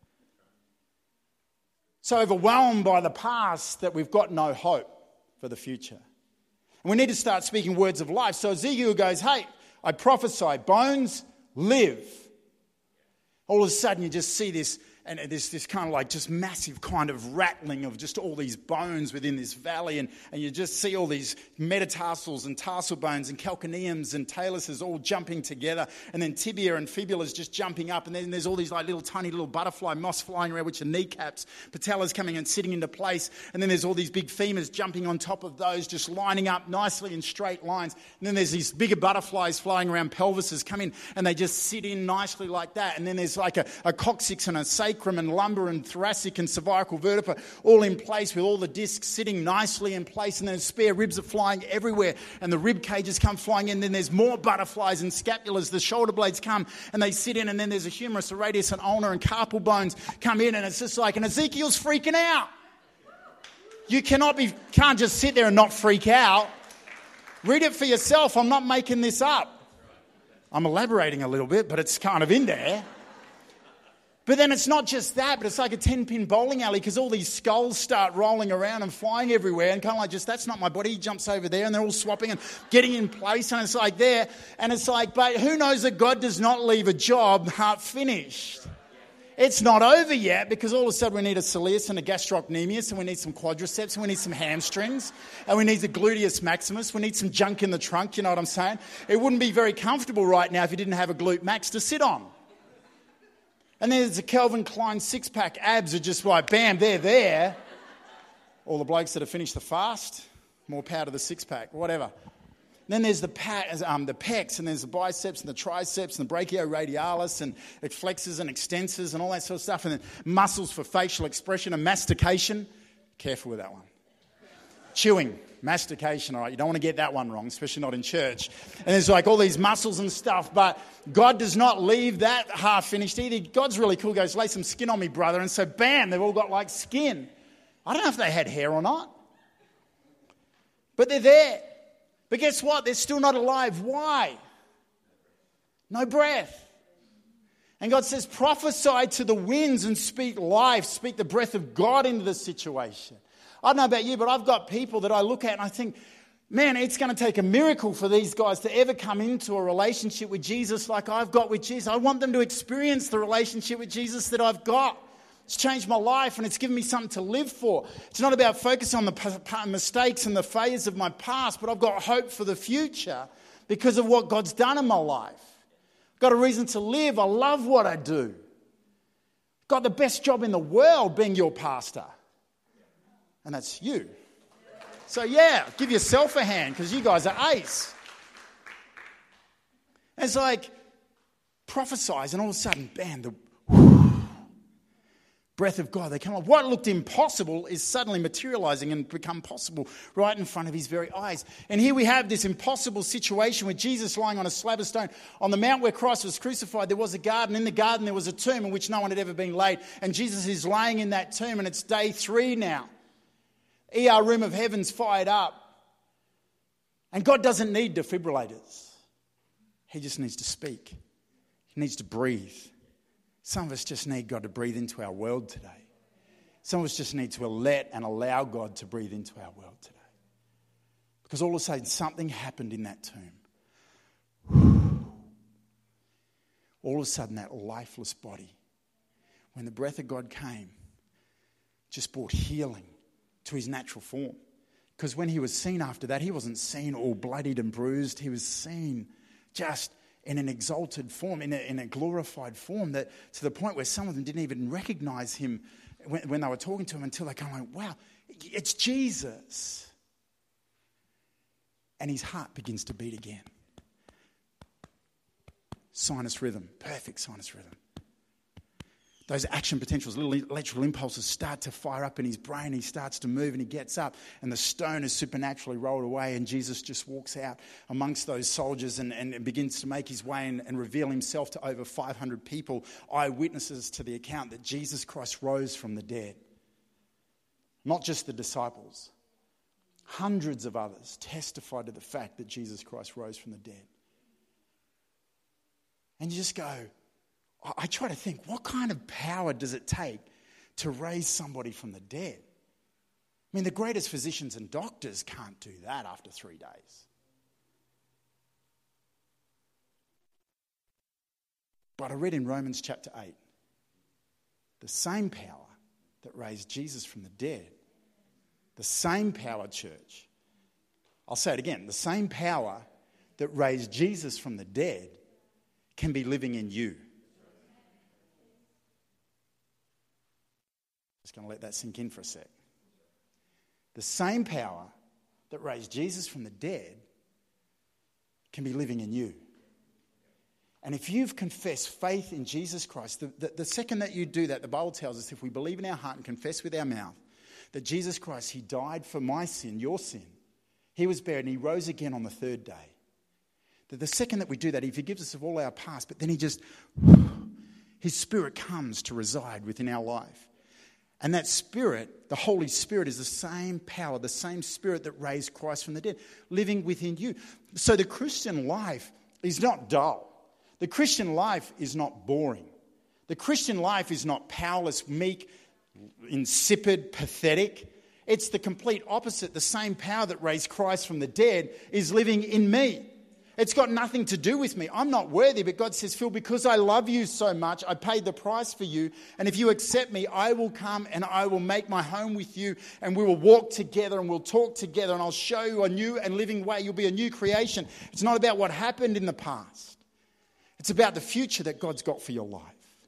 So overwhelmed by the past that we've got no hope for the future. And we need to start speaking words of life. So Ezekiel goes, hey, I prophesy, bones, live. All of a sudden you just see this, and there's this kind of like just massive kind of rattling of just all these bones within this valley, and, and you just see all these metatarsals and tarsal bones and calcaneums and taluses all jumping together, and then tibia and fibulas just jumping up, and then there's all these like little tiny little butterfly moths flying around, which are kneecaps, patellas coming and sitting into place, and then there's all these big femurs jumping on top of those, just lining up nicely in straight lines, and then there's these bigger butterflies flying around, pelvises come in, and they just sit in nicely like that, and then there's like a, a coccyx and a sacrum and lumbar and thoracic and cervical vertebra all in place, with all the discs sitting nicely in place, and then spare ribs are flying everywhere, and the rib cages come flying in. Then there's more butterflies and scapulas, the shoulder blades come and they sit in, and then there's a humerus, a radius, and ulnar and carpal bones come in, and it's just like, and Ezekiel's freaking out. You cannot be, can't just sit there and not freak out. Read it for yourself. I'm not making this up. I'm elaborating a little bit, but it's kind of in there. But then it's not just that, but it's like a ten-pin bowling alley, because all these skulls start rolling around and flying everywhere, and kind of like, just, that's not my body. He jumps over there, and they're all swapping and getting in place, and it's like there. And it's like, but who knows that God does not leave a job half finished? It's not over yet, because all of a sudden we need a soleus and a gastrocnemius, and we need some quadriceps, and we need some hamstrings, and we need the gluteus maximus. We need some junk in the trunk, you know what I'm saying? It wouldn't be very comfortable right now if you didn't have a glute max to sit on. And then there's a Calvin Klein six-pack. Abs are just like, bam, they're there. All the blokes that have finished the fast, more power to the six-pack, whatever. Then there's the, pa- um, the pecs, and there's the biceps and the triceps and the brachioradialis, and it flexors and extensors and all that sort of stuff. And then muscles for facial expression and mastication. Careful with that one. Chewing. Mastication, all right, you don't want to get that one wrong, especially not in church. And there's like all these muscles and stuff, but God does not leave that half finished either. God's really cool, goes, lay some skin on me, brother. And so bam, they've all got like skin. I don't know if they had hair or not, but they're there. But guess what? They're still not alive. Why? No breath. And God says, prophesy to the winds and speak life, speak the breath of God into the situation. I don't know about you, but I've got people that I look at and I think, man, it's going to take a miracle for these guys to ever come into a relationship with Jesus like I've got with Jesus. I want them to experience the relationship with Jesus that I've got. It's changed my life, and it's given me something to live for. It's not about focusing on the p- p- mistakes and the failures of my past, but I've got hope for the future because of what God's done in my life. I've got a reason to live. I love what I do. I've got the best job in the world being your pastor. And that's you. So yeah, give yourself a hand, because you guys are ace. And it's like, prophesize, and all of a sudden, bam, the breath of God, they come up. What looked impossible is suddenly materializing and become possible right in front of his very eyes. And here we have this impossible situation with Jesus lying on a slab of stone. On the mount where Christ was crucified, there was a garden. In the garden, there was a tomb in which no one had ever been laid. And Jesus is laying in that tomb, and it's day three now. E R room of heaven's fired up. And God doesn't need defibrillators. He just needs to speak. He needs to breathe. Some of us just need God to breathe into our world today. Some of us just need to let and allow God to breathe into our world today. Because all of a sudden something happened in that tomb. All of a sudden that lifeless body, when the breath of God came, just brought healing to his natural form. Because when he was seen after that, he wasn't seen all bloodied and bruised. He was seen just in an exalted form, in a, in a glorified form, that to the point where some of them didn't even recognize him when, when they were talking to him until they kind of like, wow, it's Jesus. And his heart begins to beat again. Sinus rhythm, perfect sinus rhythm. Those action potentials, little electrical impulses start to fire up in his brain. He starts to move and he gets up and the stone is supernaturally rolled away and Jesus just walks out amongst those soldiers and, and begins to make his way and, and reveal himself to over five hundred people, eyewitnesses to the account that Jesus Christ rose from the dead. Not just the disciples. Hundreds of others testified to the fact that Jesus Christ rose from the dead. And you just go, I try to think, what kind of power does it take to raise somebody from the dead? I mean, the greatest physicians and doctors can't do that after three days. But I read in Romans chapter eight, the same power that raised Jesus from the dead, the same power, church, I'll say it again, the same power that raised Jesus from the dead can be living in you. Just going to let that sink in for a sec. The same power that raised Jesus from the dead can be living in you. And if you've confessed faith in Jesus Christ, the, the, the second that you do that, the Bible tells us if we believe in our heart and confess with our mouth that Jesus Christ, he died for my sin, your sin, he was buried and he rose again on the third day. That the second that we do that, he forgives us of all our past, but then he just, his Spirit comes to reside within our life. And that Spirit, the Holy Spirit, is the same power, the same Spirit that raised Christ from the dead, living within you. So the Christian life is not dull. The Christian life is not boring. The Christian life is not powerless, meek, insipid, pathetic. It's the complete opposite. The same power that raised Christ from the dead is living in me. It's got nothing to do with me. I'm not worthy, but God says, Phil, because I love you so much, I paid the price for you. And if you accept me, I will come and I will make my home with you and we will walk together and we'll talk together and I'll show you a new and living way. You'll be a new creation. It's not about what happened in the past. It's about the future that God's got for your life.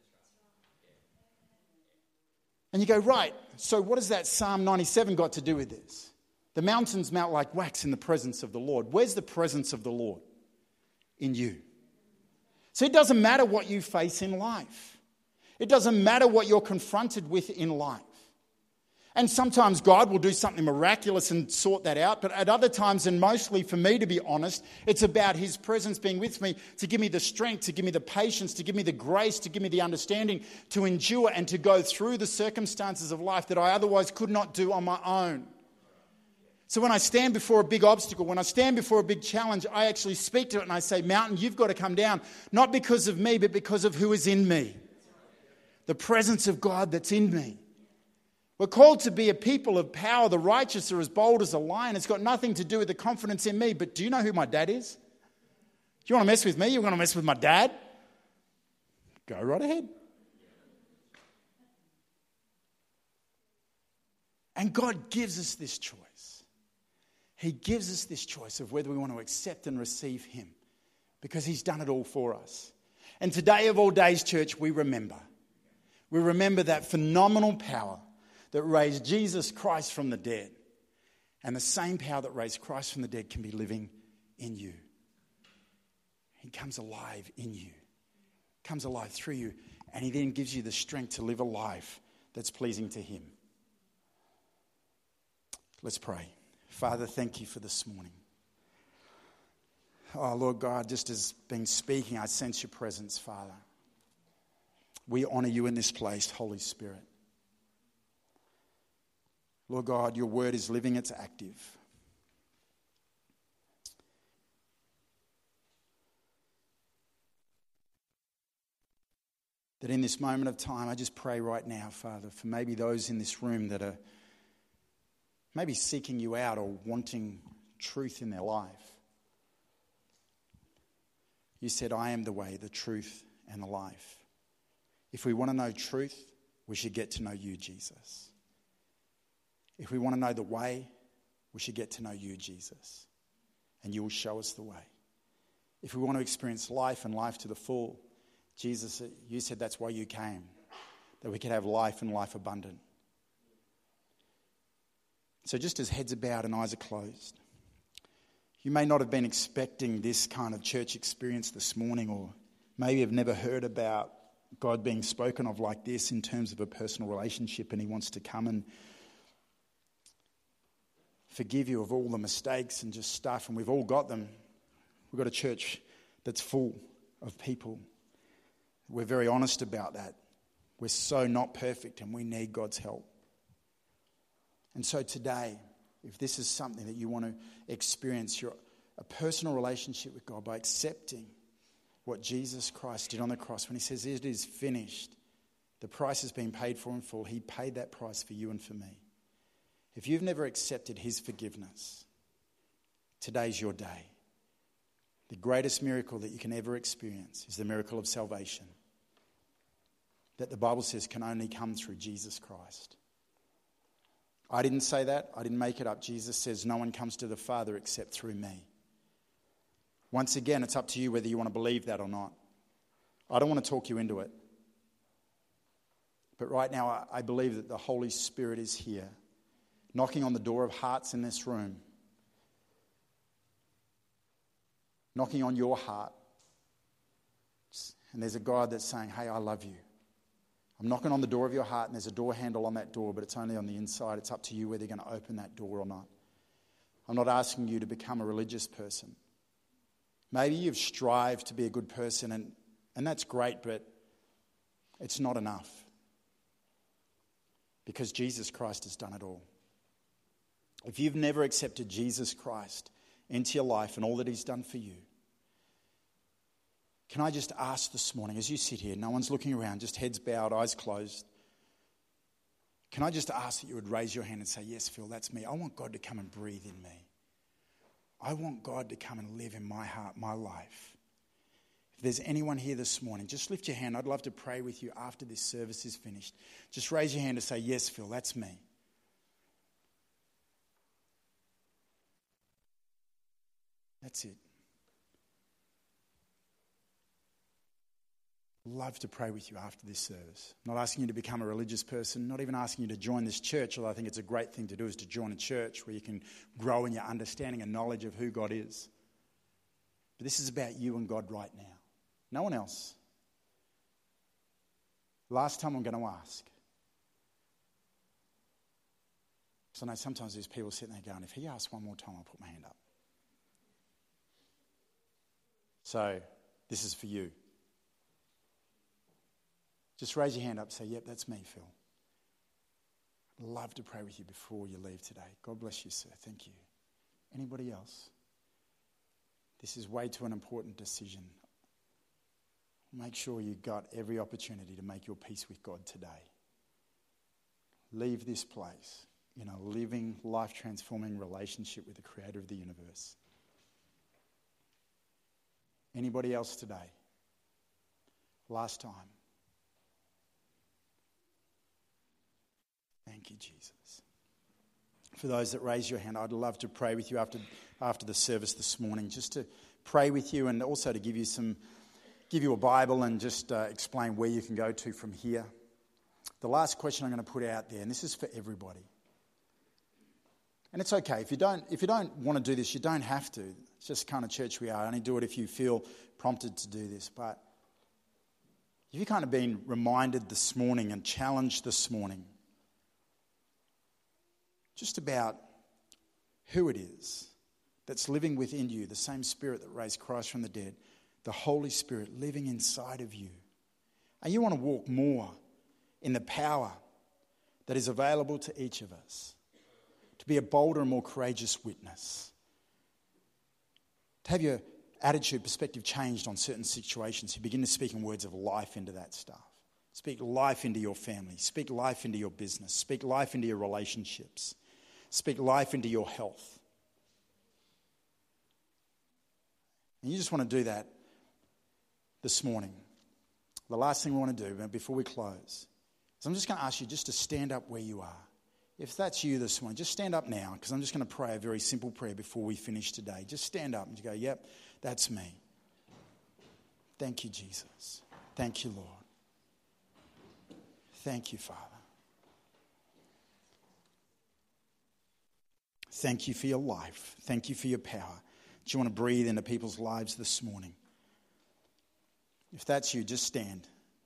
And you go, right, so what has that Psalm ninety-seven got to do with this? The mountains melt like wax in the presence of the Lord. Where's the presence of the Lord? In you. So it doesn't matter what you face in life. It doesn't matter what you're confronted with in life. And sometimes God will do something miraculous and sort that out. But at other times, and mostly for me to be honest, it's about his presence being with me to give me the strength, to give me the patience, to give me the grace, to give me the understanding to endure and to go through the circumstances of life that I otherwise could not do on my own. So when I stand before a big obstacle, when I stand before a big challenge, I actually speak to it and I say, mountain, you've got to come down, not because of me, but because of who is in me. The presence of God that's in me. We're called to be a people of power. The righteous are as bold as a lion. It's got nothing to do with the confidence in me. But do you know who my dad is? Do you want to mess with me? You want to mess with my dad? Go right ahead. And God gives us this choice. He gives us this choice of whether we want to accept and receive him because he's done it all for us. And today of all days, church, we remember. We remember that phenomenal power that raised Jesus Christ from the dead. And the same power that raised Christ from the dead can be living in you. He comes alive in you. Comes alive through you. And he then gives you the strength to live a life that's pleasing to him. Let's pray. Father, thank you for this morning. Oh, Lord God, just as been speaking, I sense your presence, Father. We honor you in this place, Holy Spirit. Lord God, your word is living, it's active. That in this moment of time, I just pray right now, Father, for maybe those in this room that are maybe seeking you out or wanting truth in their life. You said, I am the way, the truth, and the life. If we want to know truth, we should get to know you, Jesus. If we want to know the way, we should get to know you, Jesus, and you will show us the way. If we want to experience life and life to the full, Jesus, you said that's why you came, that we could have life and life abundant. So just as heads are bowed and eyes are closed, you may not have been expecting this kind of church experience this morning, or maybe have never heard about God being spoken of like this in terms of a personal relationship, and he wants to come and forgive you of all the mistakes and just stuff, and we've all got them. We've got a church that's full of people. We're very honest about that. We're so not perfect and we need God's help. And so today, if this is something that you want to experience, your a personal relationship with God by accepting what Jesus Christ did on the cross when he says, it is finished. The price has been paid for in full. He paid that price for you and for me. If you've never accepted his forgiveness, today's your day. The greatest miracle that you can ever experience is the miracle of salvation, that the Bible says can only come through Jesus Christ. I didn't say that. I didn't make it up. Jesus says no one comes to the Father except through me. Once again, it's up to you whether you want to believe that or not. I don't want to talk you into it. But right now, I, I believe that the Holy Spirit is here, knocking on the door of hearts in this room, knocking on your heart. And there's a God that's saying, hey, I love you. I'm knocking on the door of your heart, and there's a door handle on that door, but it's only on the inside. It's up to you whether you're going to open that door or not. I'm not asking you to become a religious person. Maybe you've strived to be a good person, and, and that's great, but it's not enough. Because Jesus Christ has done it all. If you've never accepted Jesus Christ into your life and all that he's done for you, can I just ask this morning, as you sit here, no one's looking around, just heads bowed, eyes closed. Can I just ask that you would raise your hand and say, yes, Phil, that's me. I want God to come and breathe in me. I want God to come and live in my heart, my life. If there's anyone here this morning, just lift your hand. I'd love to pray with you after this service is finished. Just raise your hand and say, yes, Phil, that's me. That's it. Love to pray with you after this service. I'm not asking you to become a religious person, not even asking you to join this church, although I think it's a great thing to do is to join a church where you can grow in your understanding and knowledge of who God is. But this is about you and God right now. No one else. Last time I'm going to ask. So I know sometimes there's people sitting there going, if he asks one more time, I'll put my hand up. So this is for you. Just raise your hand up and say, yep, that's me, Phil. I'd love to pray with you before you leave today. God bless you, sir. Thank you. Anybody else? This is way too an important decision. Make sure you got every opportunity to make your peace with God today. Leave this place in a living, life-transforming relationship with the Creator of the universe. Anybody else today? Last time. Thank you, Jesus. For those that raise your hand, I'd love to pray with you after after the service this morning, just to pray with you and also to give you some, give you a Bible and just uh, explain where you can go to from here. The last question I'm going to put out there, and this is for everybody. And it's okay if you don't if you don't want to do this, you don't have to. It's just the kind of church we are. Only do it if you feel prompted to do this. But if you've kind of been reminded this morning and challenged this morning just about who it is that's living within you, the same Spirit that raised Christ from the dead, the Holy Spirit living inside of you. And you want to walk more in the power that is available to each of us, to be a bolder and more courageous witness, to have your attitude, perspective changed on certain situations. You begin to speak in words of life into that stuff. Speak life into your family. Speak life into your business. Speak life into your relationships. Speak life into your health. And you just want to do that this morning. The last thing we want to do before we close is I'm just going to ask you just to stand up where you are. If that's you this morning, just stand up now, because I'm just going to pray a very simple prayer before we finish today. Just stand up and you go, yep, that's me. Thank you, Jesus. Thank you, Lord. Thank you, Father. Thank you for your life. Thank you for your power. Do you want to breathe into people's lives this morning? If that's you, just stand.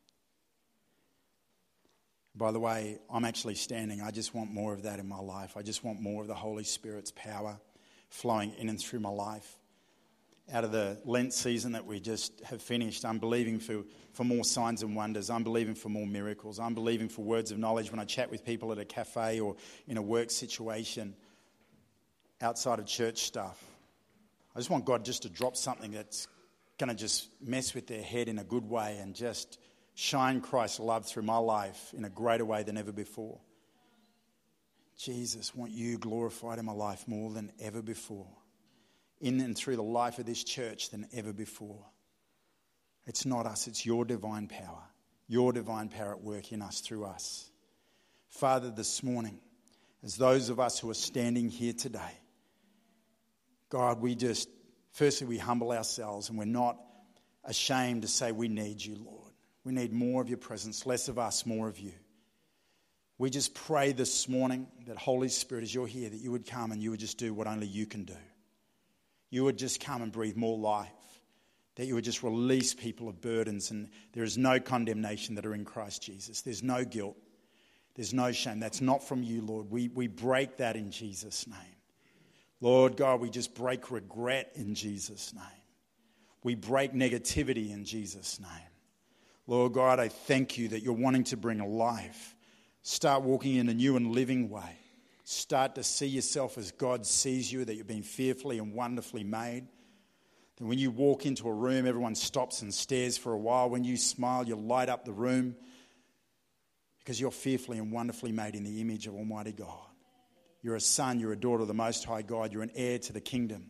By the way, I'm actually standing. I just want more of that in my life. I just want more of the Holy Spirit's power flowing in and through my life. Out of the Lent season that we just have finished, I'm believing for, for more signs and wonders. I'm believing for more miracles. I'm believing for words of knowledge when I chat with people at a cafe or in a work situation outside of church stuff. I just want God just to drop something that's going to just mess with their head in a good way and just shine Christ's love through my life in a greater way than ever before. Jesus, want you glorified in my life more than ever before. In and through the life of this church than ever before. It's not us, it's your divine power. Your divine power at work in us, through us. Father, this morning, as those of us who are standing here today, God, we just, firstly, we humble ourselves and we're not ashamed to say we need you, Lord. We need more of your presence, less of us, more of you. We just pray this morning that Holy Spirit, as you're here, that you would come and you would just do what only you can do. You would just come and breathe more life, that you would just release people of burdens, and there is no condemnation that are in Christ Jesus. There's no guilt. There's no shame. That's not from you, Lord. We, we break that in Jesus' name. Lord God, we just break regret in Jesus' name. We break negativity in Jesus' name. Lord God, I thank you that you're wanting to bring life. Start walking in a new and living way. Start to see yourself as God sees you, that you've been fearfully and wonderfully made. That when you walk into a room, everyone stops and stares for a while. When you smile, you light up the room because you're fearfully and wonderfully made in the image of Almighty God. You're a son, you're a daughter of the Most High God. You're an heir to the kingdom.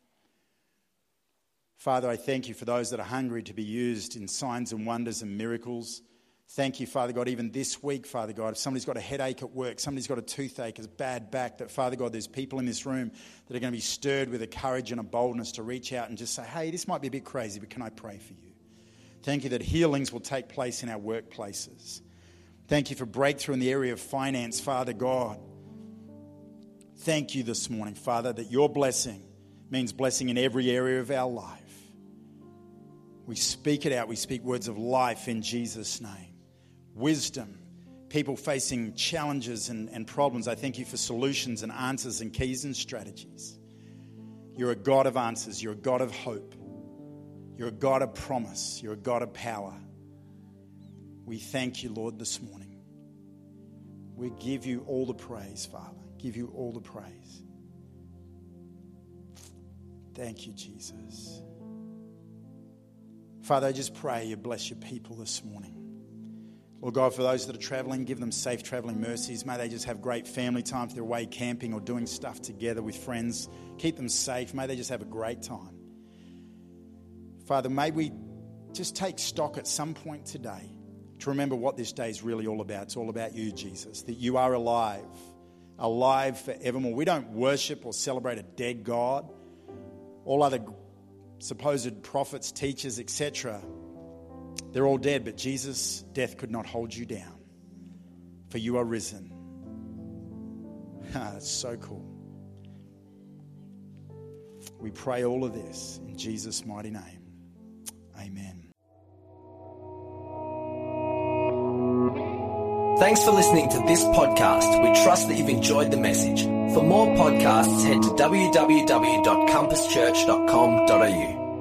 Father, I thank you for those that are hungry to be used in signs and wonders and miracles. Thank you, Father God, even this week, Father God, if somebody's got a headache at work, somebody's got a toothache, a bad back, that, Father God, there's people in this room that are going to be stirred with a courage and a boldness to reach out and just say, hey, this might be a bit crazy, but can I pray for you? Thank you that healings will take place in our workplaces. Thank you for breakthrough in the area of finance, Father God. Thank you this morning, Father, that your blessing means blessing in every area of our life. We speak it out. We speak words of life in Jesus' name. Wisdom, people facing challenges and, and problems. I thank you for solutions and answers and keys and strategies. You're a God of answers. You're a God of hope. You're a God of promise. You're a God of power. We thank you, Lord, this morning. We give you all the praise, Father. Give you all the praise. Thank you, Jesus. Father, I just pray you bless your people this morning. Lord God, for those that are traveling, give them safe traveling mercies. May they just have great family time if they're away camping or doing stuff together with friends. Keep them safe. May they just have a great time. Father, may we just take stock at some point today to remember what this day is really all about. It's all about you, Jesus, that you are alive, alive forevermore. We don't worship or celebrate a dead God. All other supposed prophets, teachers, et cetera, they're all dead, but Jesus, death could not hold you down, for you are risen. That's so cool. We pray all of this in Jesus' mighty name. Amen. Thanks for listening to this podcast. We trust that you've enjoyed the message. For more podcasts, head to w w w dot compass church dot com dot a u.